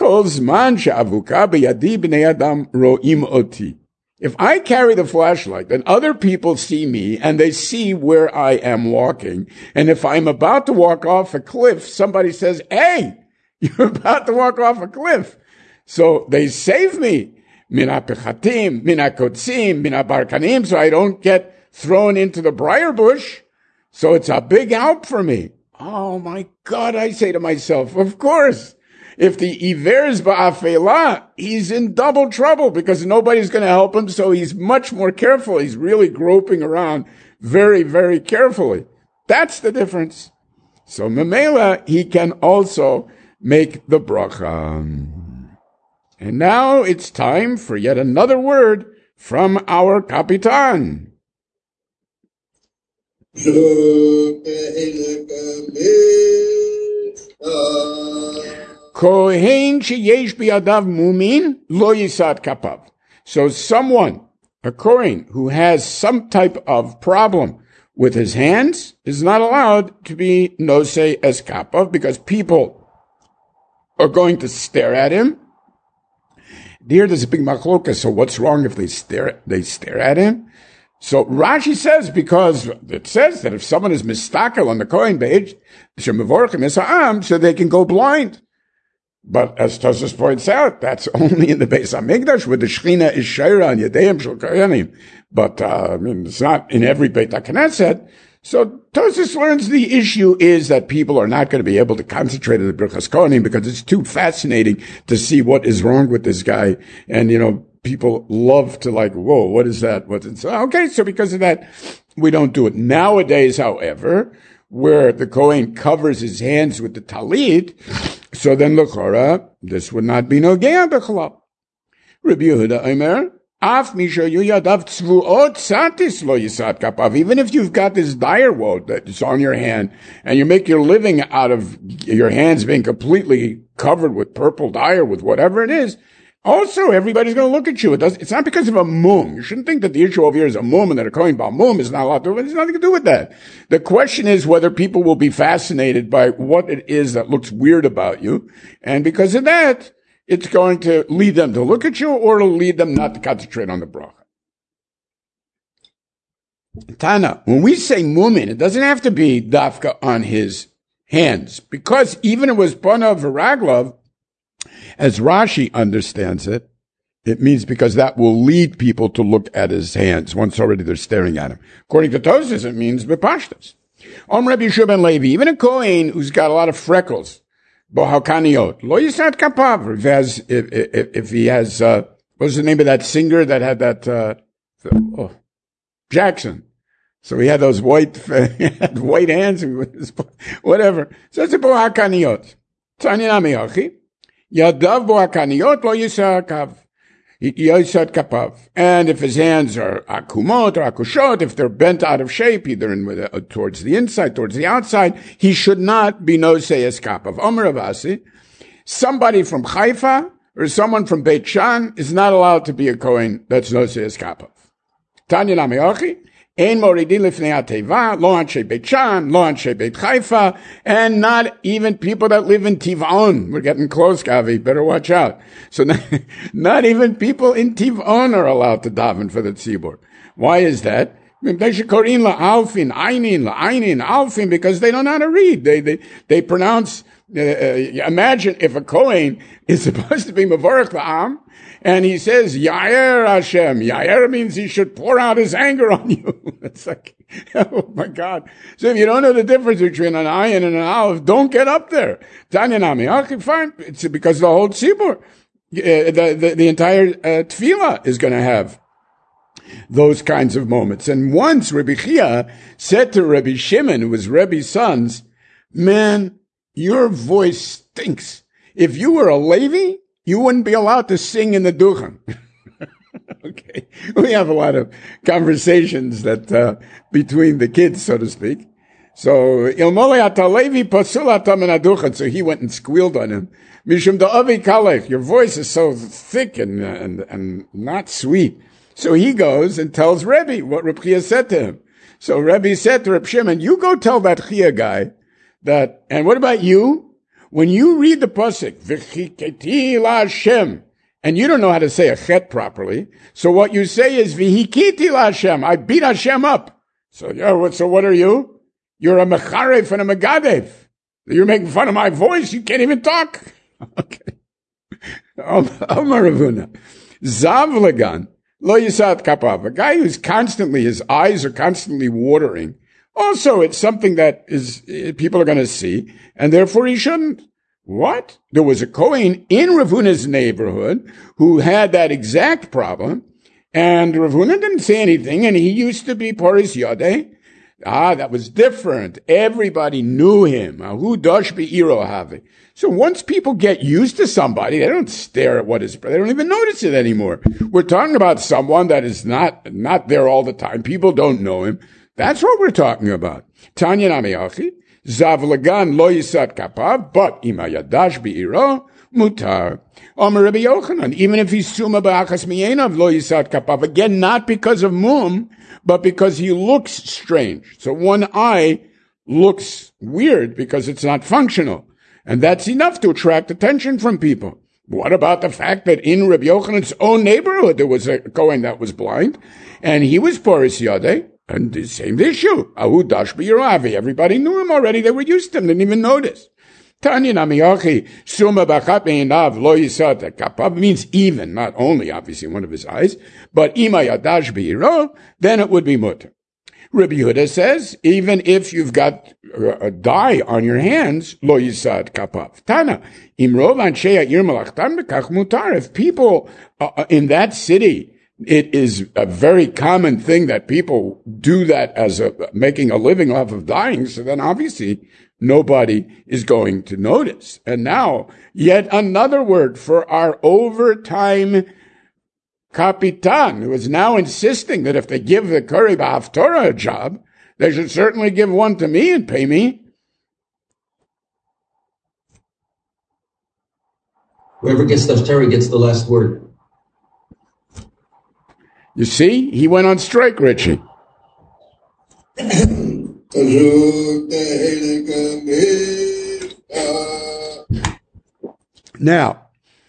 if I carry the flashlight, then other people see me and they see where I am walking. And if I'm about to walk off a cliff, somebody says, hey, you're about to walk off a cliff. So they save me. Mina pechatim, mina kotzim, mina barkanim, so I don't get thrown into the briar bush. So it's a big help for me. Oh my God, I say to myself, of course. If the iver is ba'afela, he's in double trouble because nobody's going to help him, so he's much more careful. He's really groping around very, very carefully. That's the difference. So memela, he can also make the bracha. And now it's time for yet another word from our Kapitan. Kohen sheyesh biadav mumin lo yisad kapav. So someone, a Kohen, who has some type of problem with his hands is not allowed to be nosei as kapav because people are going to stare at him. Here there's a big machlokas, so what's wrong if they stare, they stare at him? So Rashi says, because it says that if someone is mistakel on the Kohen page, so they can go blind. But as Tosfos points out, that's only in the Beis HaMikdash where the Shechina is Sheira on Yedeim Shel Kohanim. But, uh, I mean, it's not in every Beit HaKnesset. So Tosfos learns the issue is that people are not going to be able to concentrate on the Birchas Kohanim because it's too fascinating to see what is wrong with this guy. And, you know, people love to like, whoa, what is that? What's it? So, okay, so because of that, we don't do it. Nowadays, however, where the Kohen covers his hands with the talit, so then l'chora, this would not be nogea b'chalal. Rabbi Yehuda Omer, af mishayu yadav tzvuot satis lo yisad kapav. Even if you've got this dire woad that's on your hand, and you make your living out of your hands being completely covered with purple dye or with whatever it is, also everybody's going to look at you. It does, it's not because of a mum. You shouldn't think that the issue over here is a mum and that a Kohen about mum is not allowed to. It has nothing to do with that. The question is whether people will be fascinated by what it is that looks weird about you. And because of that, it's going to lead them to look at you or it'll lead them not to concentrate on the bracha. Tana, when we say mumin, it doesn't have to be dafka on his hands. Because even if it was bana v'raglav, as Rashi understands it, it means because that will lead people to look at his hands once already they're staring at him. According to Tosfos, it means bepashtas. Om Rabbi Yehoshua ben Levi, even a Kohen who's got a lot of freckles, bohakaniot, lo yisad kapav, if he has, if, if, if he has, uh, what's the name of that singer that had that, uh, oh, Jackson. So he had those white, he had white hands, whatever. So it's a bohakaniot. Tzani nami achi. Yadav bohakaniot lo yisad kapav. Yisad kapav. And if his hands are akumot or akushot, if they're bent out of shape, either in, uh, towards the inside, towards the outside, he should not be nosei es kapav. Omer Avasi, somebody from Haifa or someone from Beit Shan is not allowed to be a Kohen that's nosei es kapav. Tanya nami achi. Ein moridin lifnei ateva, lo anshe Beit Shan, lo anshe Beit Haifa, and not even people that live in Tivon. We're getting close, Gavi. Better watch out. So not, not even people in Tivon are allowed to daven for the tzibur. Why is that? Because they don't know how to read. They they they pronounce. Uh, imagine if a Kohen is supposed to be Mevorach La'am, and he says, Yair Hashem. Yair means he should pour out his anger on you. It's like, oh my God. So if you don't know the difference between an ayin and an aleph, don't get up there. Tanya Nami, okay, fine. It's because the whole tzibur, uh, the, the, the entire uh, tefillah is going to have those kinds of moments. And once Rabbi Chia said to Rabbi Shimon, who was Rebbe's sons, man, your voice stinks. If you were a Levi, you wouldn't be allowed to sing in the Duchen. Okay. We have a lot of conversations that, uh, between the kids, so to speak. So, Ilmole ata Levi pasul ata min haduchen. So he went and squealed on him. Mishum da'avi kalech. Your voice is so thick and, and, and not sweet. So he goes and tells Rebbe what Reb Chia said to him. So Rebbe said to Reb Shimon, you go tell that Chia guy that, and what about you? When you read the pasuk, v'chiketi la'Hashem, and you don't know how to say a chet properly, so what you say is, v'hikiti la'Hashem, I beat Hashem up. So, yeah, so what are you? You're a mecharef and a megadev. You're making fun of my voice, you can't even talk. Okay. Omar Ravuna. Zav legan, lo yisat kapav. A guy who's constantly, his eyes are constantly watering. Also, it's something that is, people are going to see, and therefore he shouldn't. What? There was a Kohen in Rav Huna's neighborhood who had that exact problem, and Rav Huna didn't say anything, and he used to be Poris Yodeh. Ah, that was different. Everybody knew him. Ahu dosh be'iro have. So once people get used to somebody, they don't stare at what is, they don't even notice it anymore. We're talking about someone that is not, not there all the time. People don't know him. That's what we're talking about. Tanya Namiyachi, Zav Lagan lo yisat kapav, but ima yadash be'iro, mutar. Omer Rabbi Yochanan, even if he's suma ba'achas miyenav lo yisat kapav, again, not because of mum, but because he looks strange. So one eye looks weird because it's not functional. And that's enough to attract attention from people. What about the fact that in Rabbi Yochanan's own neighborhood there was a Kohen that was blind, and he was Poris Yodeh? And the same issue. Ahu dash b'yiravi. Everybody knew him already. They were used to him. Didn't even notice. Tanya namiyachi suma b'chat be'inav lo yisat kapav means even, not only obviously one of his eyes, but ima yadash b'yiro, then it would be mutter. Rabbi Yehuda says, even if you've got a dye on your hands, lo yisat kapav. Tana imrov anshei ha'ir malachtan b'kach mutar. If people uh, in that city, it is a very common thing that people do that as a, making a living off of dyeing, so then obviously nobody is going to notice. And now, yet another word for our overtime kapitan, who is now insisting that if they give the Kari B'Haftorah a job, they should certainly give one to me and pay me. Whoever gets the Haftorah gets the last word. You see, he went on strike, Richie. Now,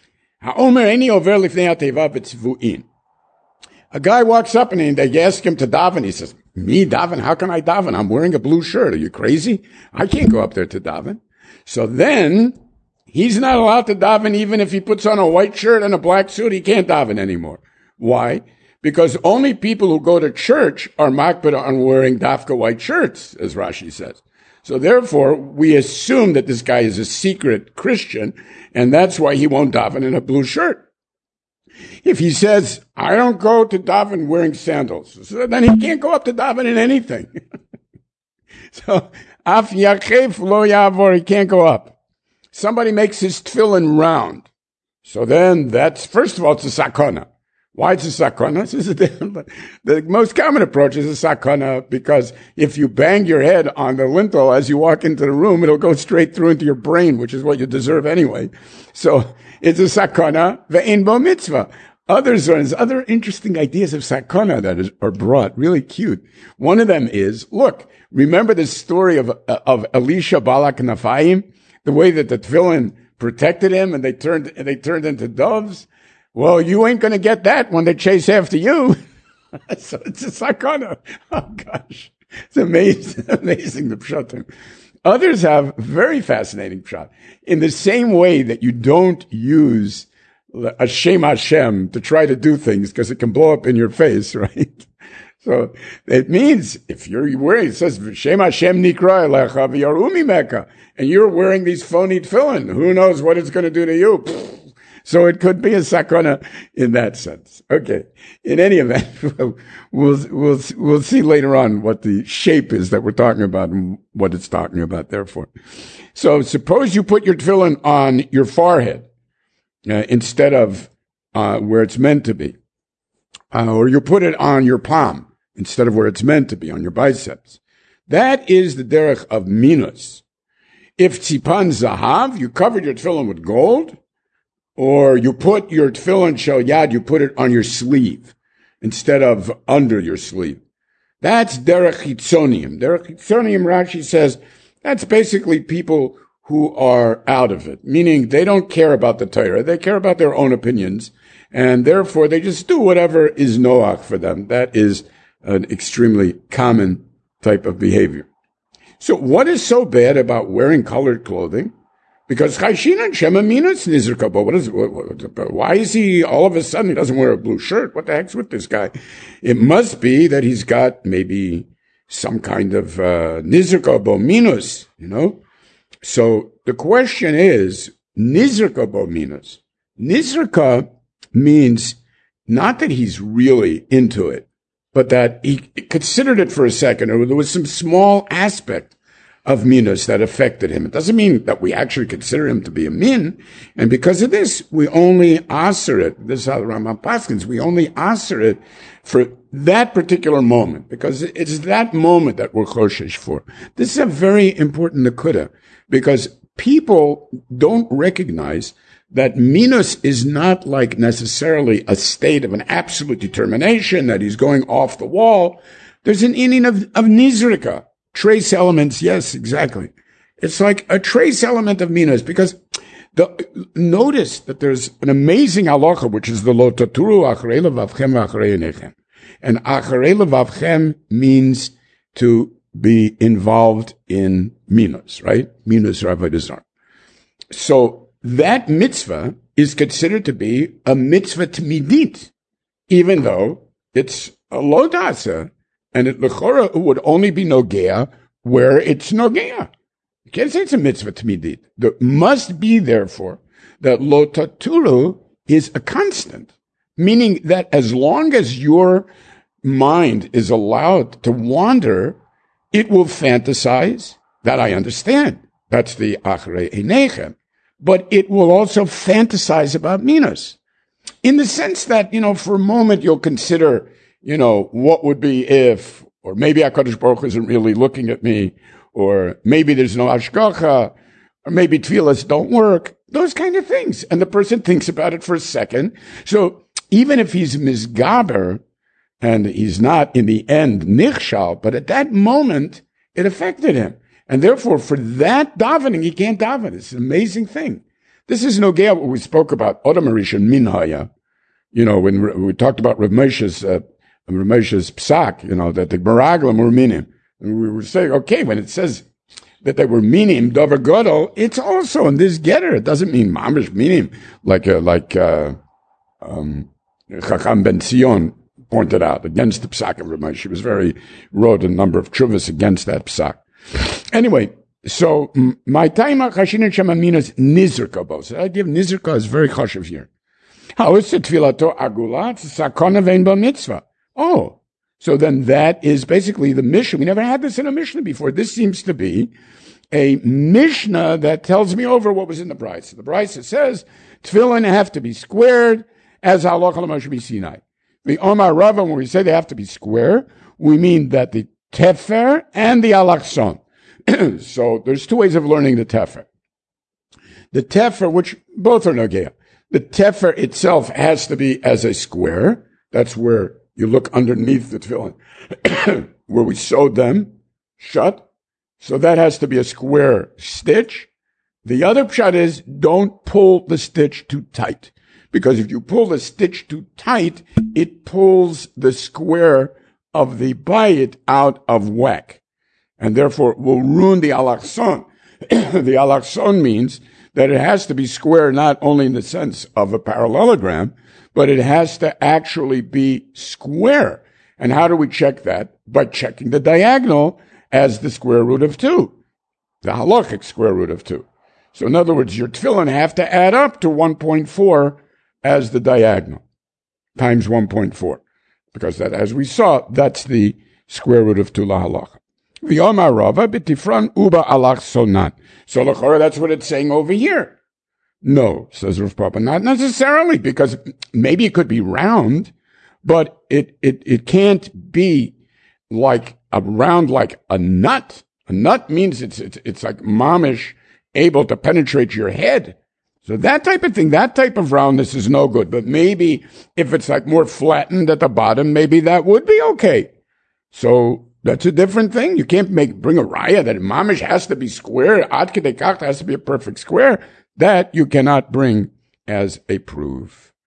a guy walks up and they ask him to daven. He says, me daven? How can I daven? I'm wearing a blue shirt. Are you crazy? I can't go up there to daven. So then he's not allowed to daven even if he puts on a white shirt and a black suit. He can't daven anymore. Why? Because only people who go to church are makbid on wearing dafka white shirts, as Rashi says. So therefore, we assume that this guy is a secret Christian, and that's why he won't daven in a blue shirt. If he says, I don't go to daven wearing sandals, so then he can't go up to daven in anything. So, af yachev lo yavor, he can't go up. Somebody makes his tefillin round. So then that's, first of all, it's a sakona. Why it's a sakana? The most common approach is a sakana because if you bang your head on the lintel as you walk into the room, it'll go straight through into your brain, which is what you deserve anyway. So it's a sakana ve'in bo mitzvah. Others are, there's other interesting ideas of sakana that is, are brought, really cute. One of them is, look, remember the story of, of Elisha Balak Naphaim? The way that the tefillin protected him and they turned, they turned into doves? Well, you ain't gonna get that when they chase after you. So it's a sakana. Oh gosh. It's amazing, amazing the pshatim. Others have very fascinating pshat. In the same way that you don't use a Shem Hashem to try to do things because it can blow up in your face, right? So it means if you're wearing, it says Shem Hashem Nikra Elecha v'Yarumi Mecca, and you're wearing these phony tefillin, who knows what it's going to do to you? So it could be a sakana in that sense. Okay. In any event, we'll, we'll, we'll see later on what the shape is that we're talking about and what it's talking about, therefore. So suppose you put your tefillin on your forehead. Uh, instead of uh, where it's meant to be. Uh, or you put it on your palm instead of where it's meant to be, on your biceps. That is the derech of minus. If tzipan zahav, you covered your tefillin with gold, or you put your tefillin shel yad, you put it on your sleeve instead of under your sleeve. That's derech hitzonium. Derech hitzonium, Rashi says, that's basically people who are out of it, meaning they don't care about the Torah. They care about their own opinions, and therefore they just do whatever is noach for them. That is an extremely common type of behavior. So what is so bad about wearing colored clothing? Because Chayshin and Shema Minas Nizrka, but what is, what, what, why is he all of a sudden, he doesn't wear a blue shirt? What the heck's with this guy? It must be that he's got maybe some kind of, uh, Nizrka bo minus, you know? So the question is, Nizrka bo minus. Nizrka means not that he's really into it, but that he considered it for a second, or there was some small aspect of minus that affected him. It doesn't mean that we actually consider him to be a min, and because of this, we only aser it. This is how the Rambam paskins. We only aser it for that particular moment, because it's that moment that we're choshesh for. This is a very important nekuda, because people don't recognize that minus is not like necessarily a state of an absolute determination that he's going off the wall. There's an inning of, of nizrika. Trace elements, yes, exactly. It's like a trace element of minus, because the, notice that there's an amazing halacha, which is the lo taturu acharei levavchem v'acharei einechem. And acharei levavchem means to be involved in minus, right? Minus avodah zarah. So that mitzvah is considered to be a mitzvah tmidit, even though it's a lo dasa, and it lechora would only be nogea where it's nogea. You can't say it's a mitzvah tmidit. There must be, therefore, that lo taturu is a constant, meaning that as long as your mind is allowed to wander, it will fantasize. That I understand. That's the acharei einechem. But it will also fantasize about minas. In the sense that, you know, for a moment you'll consider, you know, what would be if, or maybe HaKadosh Baruch Hu isn't really looking at me, or maybe there's no hashgacha, or maybe tefillas don't work, those kind of things. And the person thinks about it for a second. So even if he's misgaber, and he's not in the end nichshal, but at that moment, it affected him. And therefore, for that davening, he can't daven. It's an amazing thing. This is nogea what we spoke about, Odom Harishon Minhaya. You know, when we talked about Rav Moshe's, uh, Rav Moshe's psak, you know, that the Meraglim were minim. And we were saying, okay, when it says that they were minim, Dover Godol, it's also in this getter. It doesn't mean mamish minim, like, uh, like, uh, um, Chacham Ben Zion pointed out against the psak of Rav Moshe. He was very, wrote a number of chuvas against that psak. Anyway, so my time chashin shema minas nizrka bo. So I give nizrka is very chashiv here. How is it tfilato agulat sakona vein ba mitzvah? Oh, so then that is basically the Mishnah. We never had this in a Mishnah before. This seems to be a Mishnah that tells me over what was in the Brisa. The Brisa says tefillin have to be squared as halacha l'Moshe b'Sinai. The Omar Rava, when we say they have to be square, we mean that the tefer and the alachson. So there's two ways of learning the tefer. The tefer, which both are nogea. The tefer itself has to be as a square. That's where you look underneath the tefillin, where we sewed them shut. So that has to be a square stitch. The other pshat is don't pull the stitch too tight, because if you pull the stitch too tight, it pulls the square of the bayit out of whack, and therefore will ruin the alakson. The alakson means that it has to be square not only in the sense of a parallelogram, but it has to actually be square. And how do we check that? By checking the diagonal as the square root of two, the halachic square root of two. So in other words, your tefillin have to add up to one point four as the diagonal, times one point four. Because that, as we saw, that's the square root of two la halacha. V'yomar Rava b'tifran uba alach sonat. So l'chora, that's what it's saying over here. No, says Rav Papa, not necessarily, because maybe it could be round, but it, it, it can't be like a round like a nut. A nut means it's, it's, it's like mamish able to penetrate your head. So that type of thing, that type of roundness is no good. But maybe if it's like more flattened at the bottom, maybe that would be okay. So that's a different thing. You can't make bring a raya that mamish has to be square. Ad kedei kach has to be a perfect square. That you cannot bring as a proof.